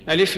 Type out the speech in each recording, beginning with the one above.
ألف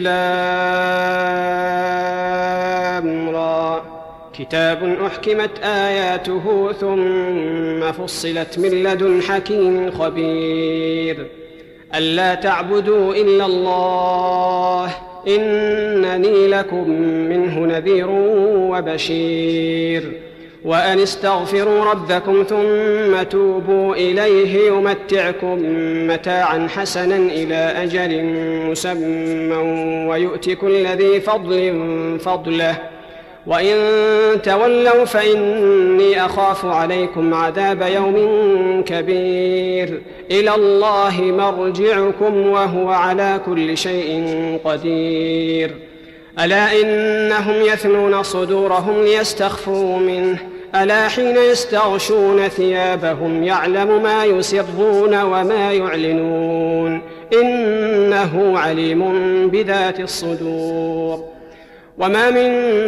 لام را كتاب أحكمت آياته ثم فصلت من لدن حكيم خبير ألا تعبدوا إلا الله إنني لكم منه نذير وبشير وأن استغفروا ربكم ثم توبوا إليه يمتعكم متاعا حسنا إلى أجل مسمى ويؤت كل ذي فضل فضله وإن تولوا فإني أخاف عليكم عذاب يوم كبير إلى الله مرجعكم وهو على كل شيء قدير ألا إنهم يثنون صدورهم ليستخفوا منه ألا حين يستغشون ثيابهم يعلم ما يسرون وما يعلنون إنه عليم بذات الصدور وما من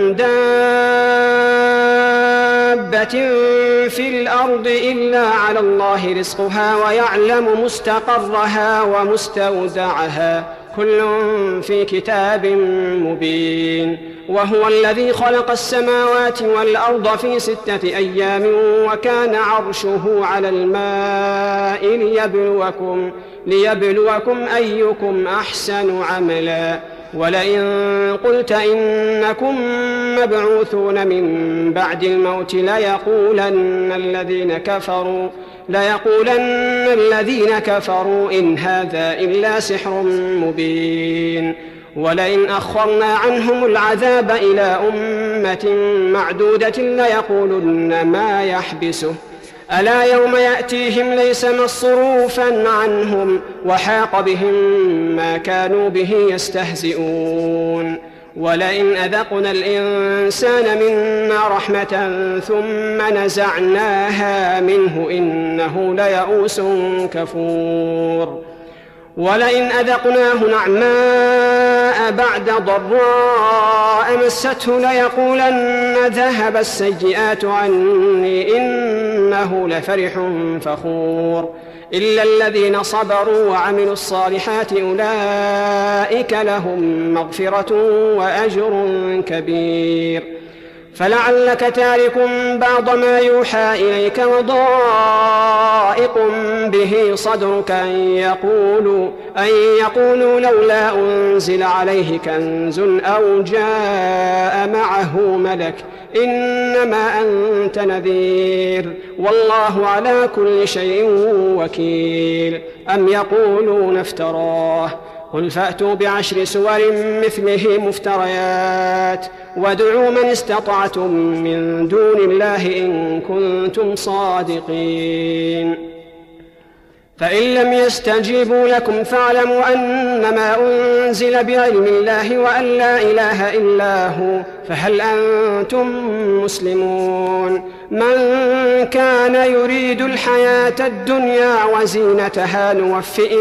دابة في الأرض إلا على الله رزقها ويعلم مستقرها ومستودعها كل في كتاب مبين وهو الذي خلق السماوات والأرض في 6 أيام وكان عرشه على الماء ليبلوكم أيكم أحسن عملا ولئن قلت إنكم مبعوثون من بعد الموت ليقولن الذين كفروا إن هذا إلا سحر مبين ولئن أخرنا عنهم العذاب إلى أمة معدودة ليقولن ما يحبسه ألا يوم يأتيهم ليس مصروفا عنهم وحاق بهم ما كانوا به يستهزئون ولئن أذقنا الإنسان منا رحمة ثم نزعناها منه إنه ليئوس كفور ولئن أذقناه نعماء بعد ضراء مسته ليقولن ذهب السيئات عني إنه لفرح فخور إلا الذين صبروا وعملوا الصالحات أولئك لهم مغفرة وأجر كبير فلعلك تارك بعض ما يوحى إليك وضائق به صدرك أن يقولوا لولا أنزل عليه كنز أو جاء معه ملك إنما أنت نذير والله على كل شيء وكيل أم يقولون افتراه قل فأتوا ب10 سور مثله مفتريات وادعوا من استطعتم من دون الله إن كنتم صادقين فإن لم يستجيبوا لكم فاعلموا أنما أنزل بعلم الله وأن لا إله إلا هو فهل أنتم مسلمون من كان يريد الحياة الدنيا وزينتها نوفي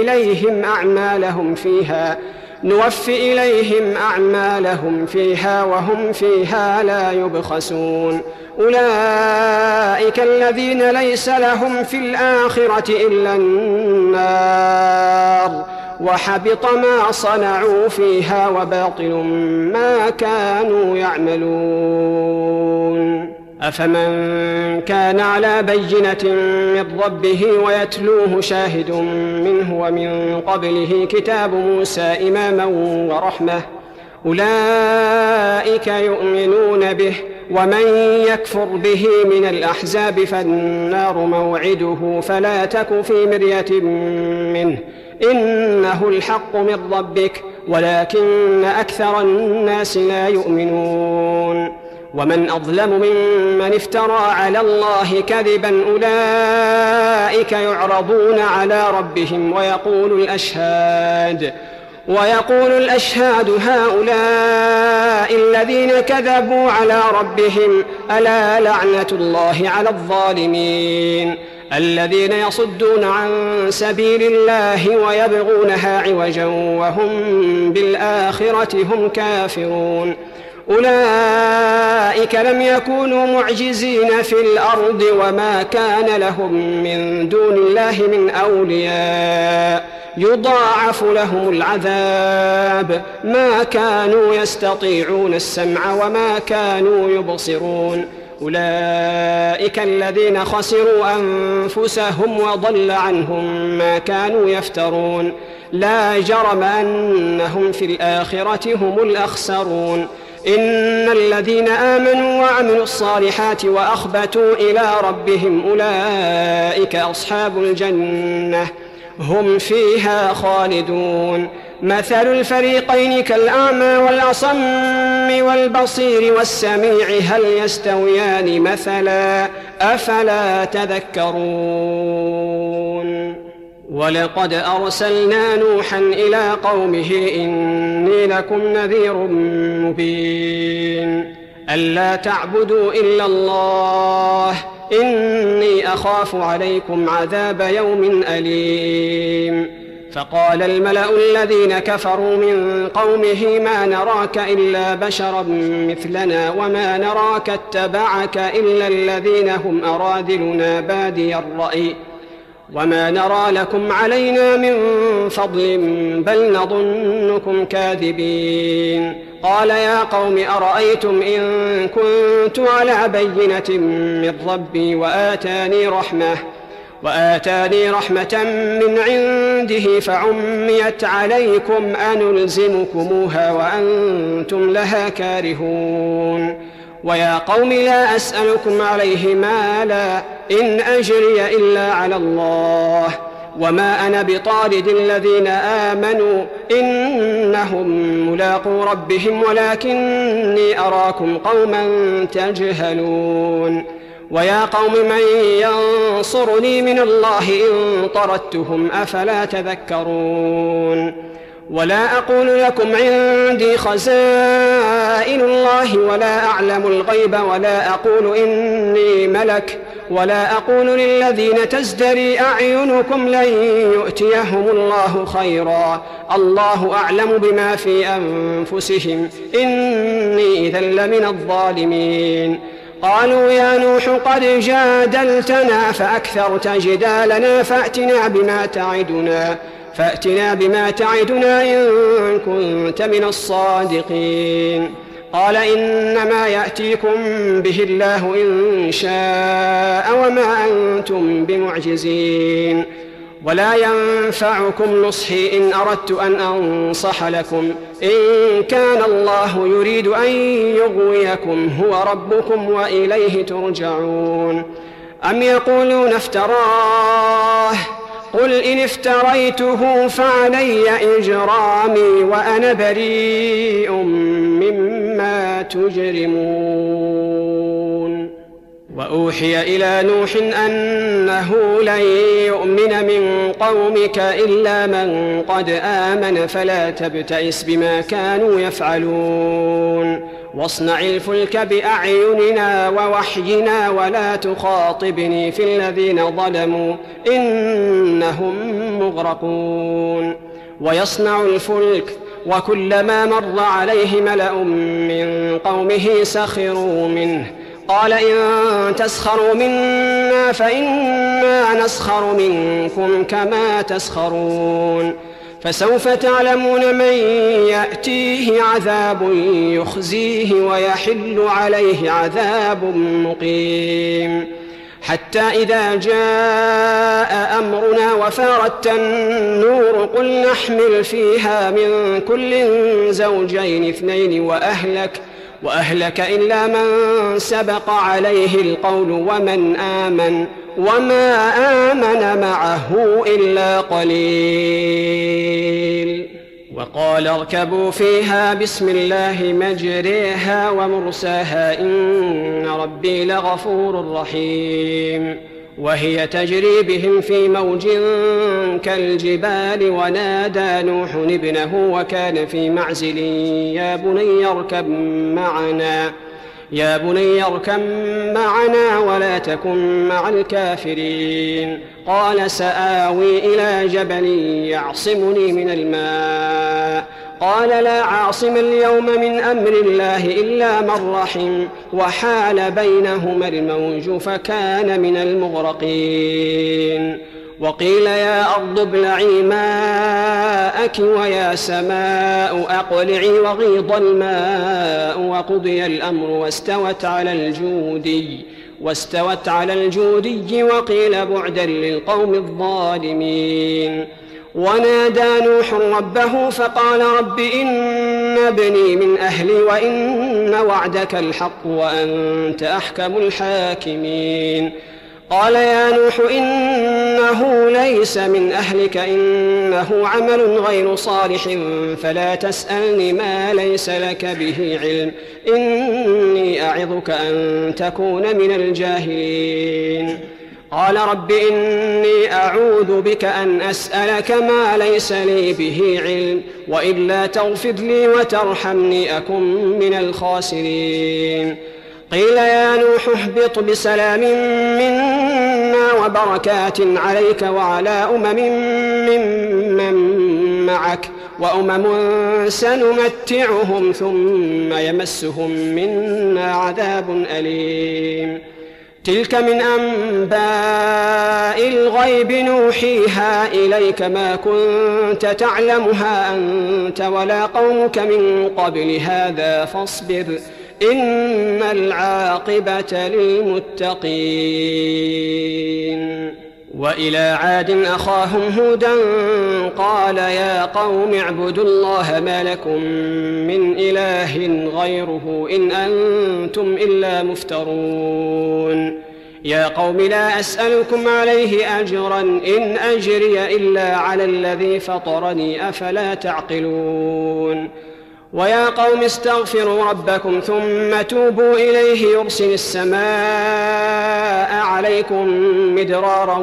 إليهم أعمالهم فيها وهم فيها لا يبخسون أولئك الذين ليس لهم في الآخرة إلا النار وحبط ما صنعوا فيها وباطل ما كانوا يعملون أفمن كان على بينة من ربه ويتلوه شاهد منه ومن قبله كتاب موسى إماما ورحمة أولئك يؤمنون به ومن يكفر به من الأحزاب فالنار موعده فلا تك في مرية منه إنه الحق من ربك ولكن أكثر الناس لا يؤمنون ومن أظلم ممن افترى على الله كذبا أولئك يعرضون على ربهم ويقول الأشهاد هؤلاء الذين كذبوا على ربهم ألا لعنة الله على الظالمين الذين يصدون عن سبيل الله ويبغونها عوجا وهم بالآخرة هم كافرون أولئك لم يكونوا معجزين في الأرض وما كان لهم من دون الله من أولياء يضاعف لهم العذاب ما كانوا يستطيعون السمع وما كانوا يبصرون. أولئك الذين خسروا أنفسهم وضل عنهم ما كانوا يفترون. لا جرم أنهم في الآخرة هم الأخسرون. إن الذين آمنوا وعملوا الصالحات وأخبتوا إلى ربهم أولئك أصحاب الجنة هم فيها خالدون. مثل الفريقين كالأعمى والأصم والبصير والسميع هل يستويان مثلا أفلا تذكرون. ولقد أرسلنا نوحا إلى قومه إني لكم نذير مبين ألا تعبدوا إلا الله إني أخاف عليكم عذاب يوم أليم. فقال الملأ الذين كفروا من قومه ما نراك إلا بشرا مثلنا وما نراك اتبعك إلا الذين هم أراذلنا بادي الرأي وما نرى لكم علينا من فضل بل نظنكم كاذبين. قال يا قوم أرأيتم إن كنت على بينة من ربي وآتاني رحمة من عنده فعميت عليكم أنلزمكموها وأنتم لها كارهون. ويا قوم لا أسألكم عليه مالا إن أجري إلا على الله وما أنا بطارد الذين آمنوا إنهم ملاقو ربهم ولكني أراكم قوما تجهلون. ويا قوم من ينصرني من الله إن طردتهم أفلا تذكرون. ولا أقول لكم عندي خزائن الله ولا أعلم الغيب ولا أقول إني ملك ولا أقول للذين تزدري أعينكم لن يؤتيهم الله خيرا الله أعلم بما في أنفسهم إني إذا لمن الظالمين. قالوا يا نوح قد جادلتنا فأكثرت جدالنا فأتنا بما تعدنا إن كنت من الصادقين. قال إنما يأتيكم به الله إن شاء وما أنتم بمعجزين. ولا ينفعكم نصحي إن أردت أن أنصح لكم إن كان الله يريد أن يغويكم هو ربكم وإليه ترجعون. أم يقولون افتراه قل إن افتريته فعلي إجرامي وأنا بريء مما تجرمون. وأوحي إلى نوح أنه لن يؤمن من قومك إلا من قد آمن فلا تبتئس بما كانوا يفعلون واصنع الفلك بأعيننا ووحينا ولا تخاطبني في الذين ظلموا إنهم مغرقون. ويصنع الفلك وكلما مر عليه ملأ من قومه سخروا منه قال إن تسخروا منا فإنا نسخر منكم كما تسخرون. فسوف تعلمون من يأتيه عذاب يخزيه ويحل عليه عذاب مقيم. حتى إذا جاء أمرنا وفارت النور قل نحمل فيها من كل زوجين اثنين وأهلك إلا من سبق عليه القول ومن آمن وما آمن معه إلا قليل. وقال اركبوا فيها بسم الله مجريها ومرساها إن ربي لغفور رحيم. وهي تجري بهم في موج كالجبال ونادى نوح ابنه وكان في معزل يا بني اركب معنا ولا تكن مع الكافرين. قال سآوي إلى جبل يعصمني من الماء قال لا عاصم اليوم من أمر الله إلا من رحم وحال بينهما الموج فكان من المغرقين. وقيل يا أرض ابلعي ماءك ويا سماء أقلعي وغيض الماء وقضي الأمر واستوت على الجودي وقيل بعدا للقوم الظالمين. ونادى نوح ربه فقال رب إن ابني من أهلي وإن وعدك الحق وأنت أحكم الحاكمين. قال يا نوح إنه ليس من أهلك إنه عمل غير صالح فلا تسألني ما ليس لك به علم إني أعظك أن تكون من الجاهلين. قال رب إني أعوذ بك أن أسألك ما ليس لي به علم وإلا تغفر لي وترحمني أكن من الخاسرين. قيل يا نوح اهبط بسلام منا وبركات عليك وعلى ممن معك وأمم سنمتعهم ثم يمسهم منا عذاب أليم. تلك من أنباء الغيب نوحيها إليك ما كنت تعلمها أنت ولا قومك من قبل هذا فاصبر إن العاقبة للمتقين. وإلى عاد أخاهم هودا قال يا قوم اعبدوا الله ما لكم من إله غيره إن أنتم إلا مفترون. يا قوم لا أسألكم عليه أجرا إن أجري إلا على الذي فطرني أفلا تعقلون. ويا قوم استغفروا ربكم ثم توبوا إليه يرسل السماء عليكم مدرارا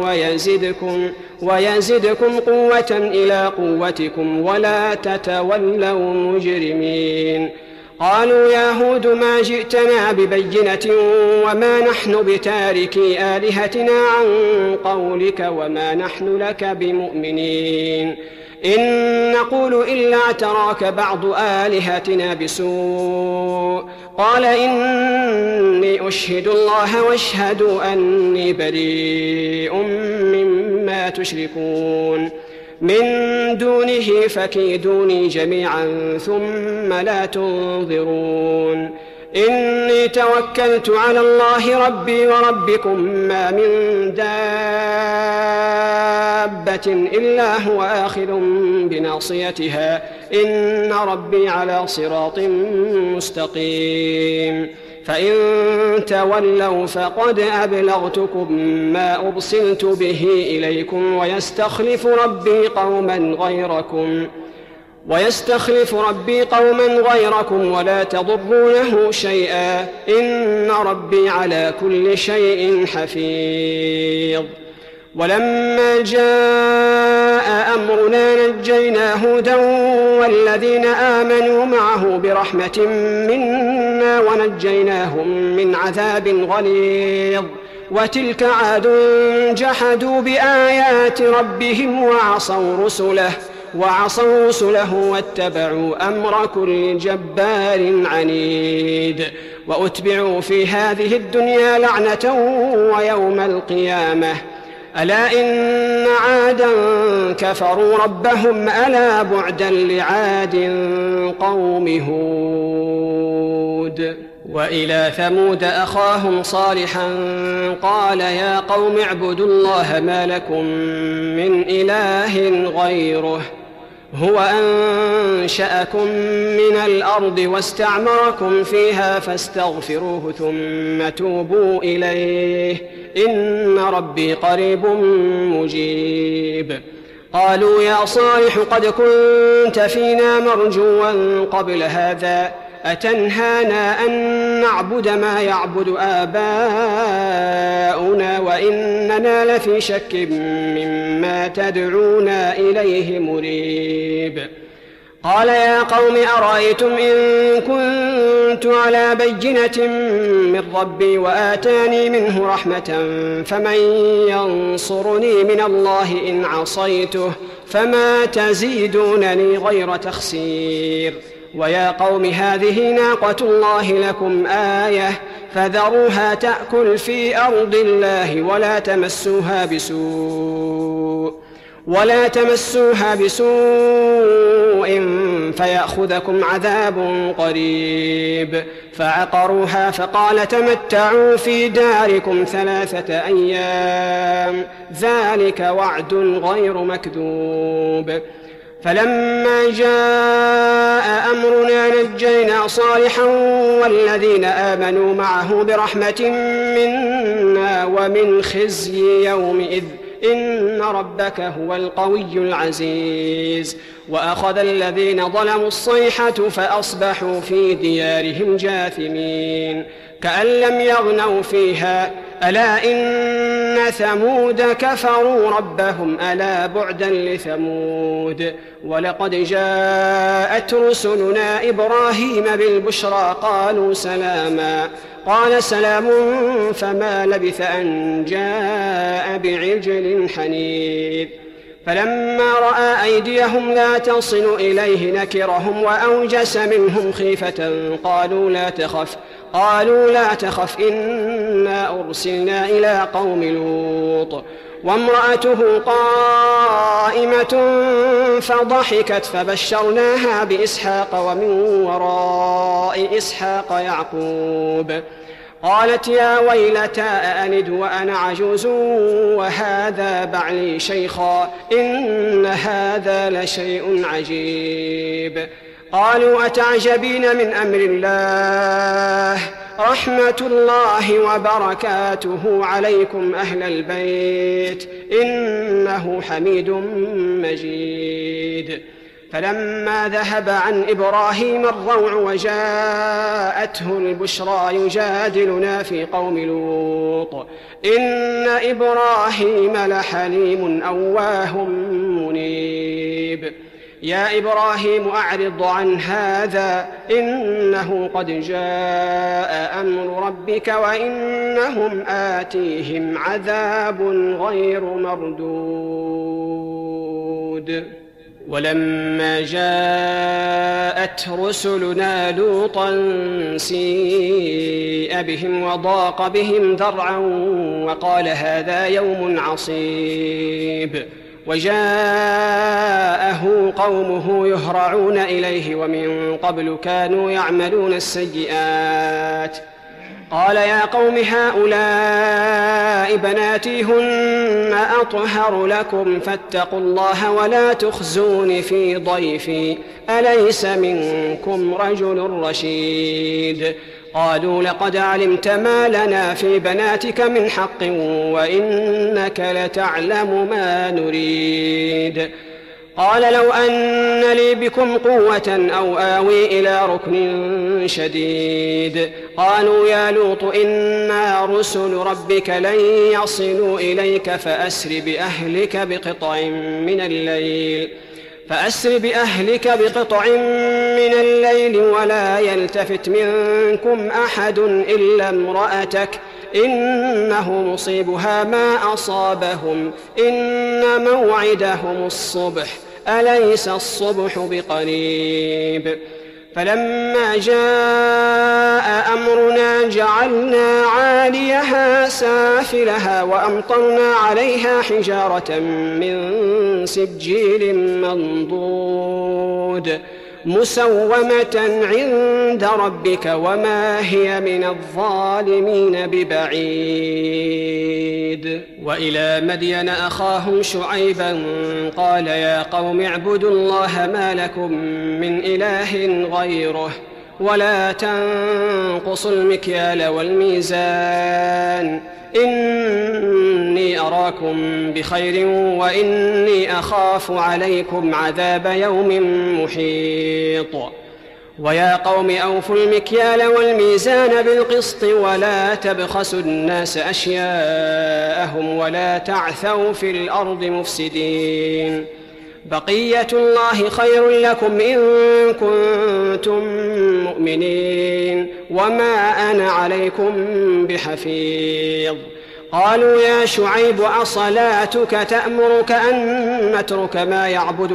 ويزدكم قوة إلى قوتكم ولا تتولوا مجرمين. قالوا يا هود ما جئتنا ببينة وما نحن بتاركي آلهتنا عن قولك وما نحن لك بمؤمنين إن نقول إلا اعتراك بعض آلهتنا بسوء. قال إني أشهد الله واشهدوا أني بريء مما تشركون من دونه فكيدوني جميعا ثم لا تنظرون. إني توكلت على الله ربي وربكم ما من دابة إلا هو آخذ بناصيتها إن ربي على صراط مستقيم. فإن تولوا فقد أبلغتكم ما أرسلت به إليكم ويستخلف ربي قوما غيركم ولا تضرونه شيئا إن ربي على كل شيء حفيظ. ولما جاء أمرنا نجينا هودا والذين آمنوا معه برحمة منا ونجيناهم من عذاب غليظ. وتلك عاد جحدوا بآيات ربهم وعصوا رسله واتبعوا أمر كل جبار عنيد. وأتبعوا في هذه الدنيا لعنة ويوم القيامة ألا إن عادا كفروا ربهم ألا بعدا لعاد قوم هود. وإلى ثمود أخاهم صالحا قال يا قوم اعبدوا الله ما لكم من إله غيره هو أنشأكم من الأرض واستعمركم فيها فاستغفروه ثم توبوا إليه إن ربي قريب مجيب. قالوا يا صالح قد كنت فينا مرجوا قبل هذا أتنهانا أن نعبد ما يعبد آباؤنا وإننا لفي شك مما تدعونا إليه مريب. قال يا قوم أرأيتم إن كنت على بينة من ربي وآتاني منه رحمة فمن ينصرني من الله إن عصيته فما تزيدونني غير تخسير. ويا قوم هذه ناقة الله لكم آية فذروها تأكل في أرض الله ولا تمسوها بسوء فيأخذكم عذاب قريب. فعقروها فقال تمتعوا في داركم 3 أيام ذلك وعد غير مكذوب. فلما جاء أمرنا نجينا صالحا والذين آمنوا معه برحمة منا ومن خزي يومئذ إن ربك هو القوي العزيز. وأخذ الذين ظلموا الصيحة فأصبحوا في ديارهم جاثمين كأن لم يغنوا فيها ألا إن ثمود كفروا ربهم ألا بعدا لثمود. ولقد جاءت رسلنا إبراهيم بالبشرى قالوا سلاما قال سلام فما لبث أن جاء بعجل حنيذ. فلما رأى أيديهم لا تصل إليه نكرهم وأوجس منهم خيفة قالوا لا تخف إنا أرسلنا إلى قوم لوط. وامرأته قائمة فضحكت فبشرناها بإسحاق ومن وراء إسحاق يعقوب. قالت يا ويلتى أألد وأنا عجوز وهذا بعلي شيخا إن هذا لشيء عجيب. قالوا أتعجبين من أمر الله رحمة الله وبركاته عليكم أهل البيت إنه حميد مجيد. فلما ذهب عن إبراهيم الروع وجاءته البشرى يجادلنا في قوم لوط إن إبراهيم لحليم أواه منيب. يا إبراهيم أعرض عن هذا إنه قد جاء أمر ربك وإنهم آتيهم عذاب غير مردود. ولما جاءت رسلنا لوطا سيء بهم وضاق بهم ذرعا وقال هذا يوم عصيب. وجاءه قومه يهرعون إليه ومن قبل كانوا يعملون السيئات. قال يا قوم هؤلاء بناتي هن أطهر لكم فاتقوا الله ولا تخزون في ضيفي أليس منكم رجل رشيد. قالوا لقد علمت ما لنا في بناتك من حق وإنك لتعلم ما نريد. قال لو أن لي بكم قوة أو آوي إلى ركن شديد. قالوا يا لوط إنا رسل ربك لن يصلوا إليك فأسر بأهلك بقطع من الليل ولا يلتفت منكم أحد إلا امرأتك إنه مصيبها ما أصابهم إن موعدهم الصبح أليس الصبح بقريب. فلما جاء أمرنا جعلنا عاليها سافلها وأمطرنا عليها حجارة من سجيل منضود مسومة عند ربك وما هي من الظالمين ببعيد. وإلى مدين أخاهم شعيبا قال يا قوم اعبدوا الله ما لكم من إله غيره ولا تنقصوا المكيال والميزان إني أراكم بخير وإني أخاف عليكم عذاب يوم محيط. ويا قوم أوفوا المكيال والميزان بالقسط ولا تبخسوا الناس أشياءهم ولا تعثوا في الأرض مفسدين. بقية الله خير لكم إن كنتم مؤمنين وما أنا عليكم بحفيظ. قالوا يا شعيب أصلاتك تأمرك أن نترك ما يعبد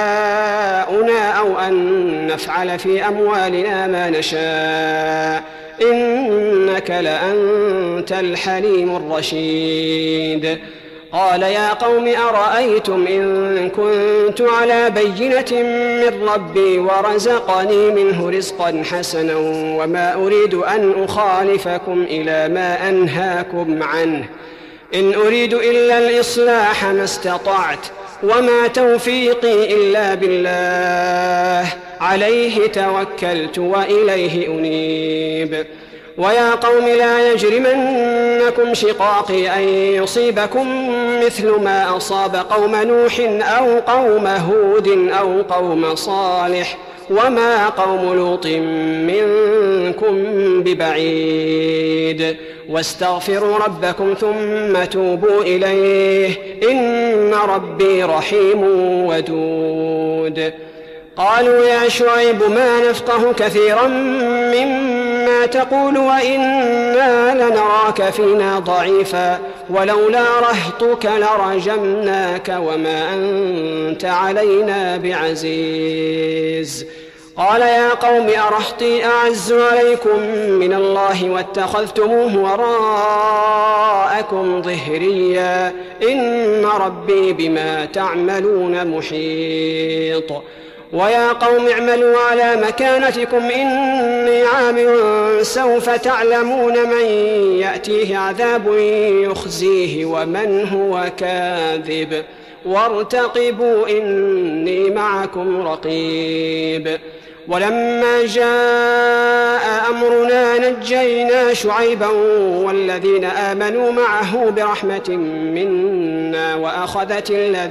آباؤنا أو أن نفعل في أموالنا ما نشاء إنك لأنت الحليم الرشيد. قال يا قوم أرأيتم إن كنت على بينة من ربي ورزقني منه رزقا حسنا وما أريد أن أخالفكم إلى ما أنهاكم عنه، إن أريد إلا الإصلاح ما استطعت وما توفيقي إلا بالله عليه توكلت وإليه أنيب. ويا قوم لا يجرمنكم شقاقي أن يصيبكم مثل ما أصاب قوم نوح أو قوم هود أو قوم صالح وما قوم لوط منكم ببعيد، واستغفروا ربكم ثم توبوا إليه إن ربي رحيم ودود. قالوا يا شعيب ما نفقه كثيرا مما تقول وإنا لنراك فينا ضعيفا ولولا رهطك لرجمناك وما أنت علينا بعزيز. قال يا قوم أرهطي أعز عليكم من الله واتخذتموه وراءكم ظهريا إن ربي بما تعملون محيط. ويا قوم اعملوا على مكانتكم إني عامل سوف تعلمون من يأتيه عذاب يخزيه ومن هو كاذب وارتقبوا إني معكم رقيب. ولما جاء أمرنا نجينا شعيبا والذين آمنوا معه برحمة منا وأخذت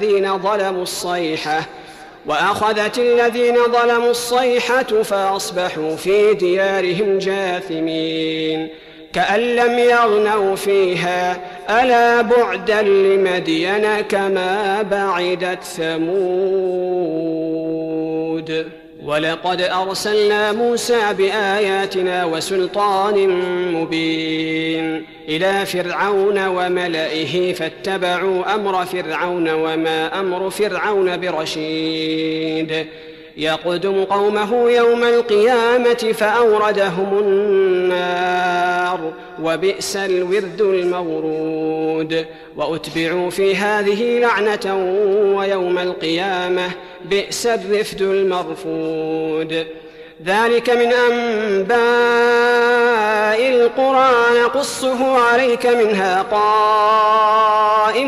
الذين ظلموا الصيحة فأصبحوا في ديارهم جاثمين كأن لم يغنوا فيها ألا بعدا لمدين كما بعدت ثمود. ولقد أرسلنا موسى بآياتنا وسلطان مبين إلى فرعون وملئه فاتبعوا أمر فرعون وما أمر فرعون برشيد. يقدم قومه يوم القيامة فأوردهم النار وبئس الورد المورود. وأتبعوا في هذه لعنة ويوم القيامة بئس الرفد المرفود. ذلك من أنباء القرى نقصه عليك منها قائم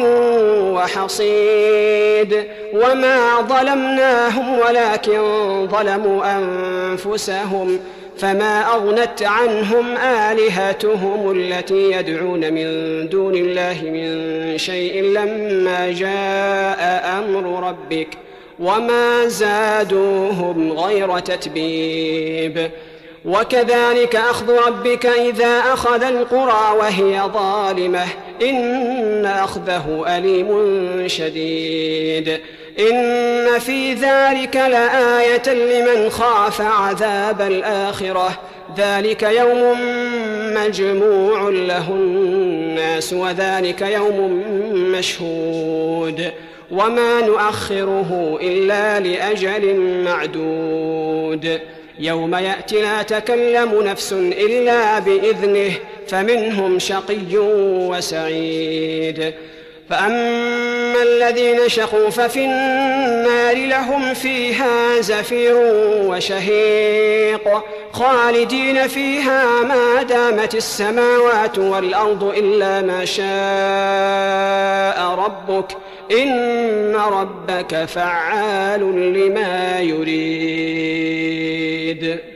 وحصيد. وما ظلمناهم ولكن ظلموا أنفسهم فما أغنت عنهم آلهتهم التي يدعون من دون الله من شيء لما جاء أمر ربك وما زادوهم غير تتبيب. وكذلك أخذ ربك إذا أخذ القرى وهي ظالمة إن أخذه أليم شديد. إن في ذلك لآية لمن خاف عذاب الآخرة ذلك يوم مجموع له الناس وذلك يوم مشهود وما نؤخره إلا لأجل معدود. يوم يأتي لا تكلم نفس إلا بإذنه فمنهم شقي وسعيد. فأما الذين شقوا ففي النار لهم فيها زفير وشهيق خالدين فيها ما دامت السماوات والأرض إلا ما شاء ربك إن ربك فعال لما يريد.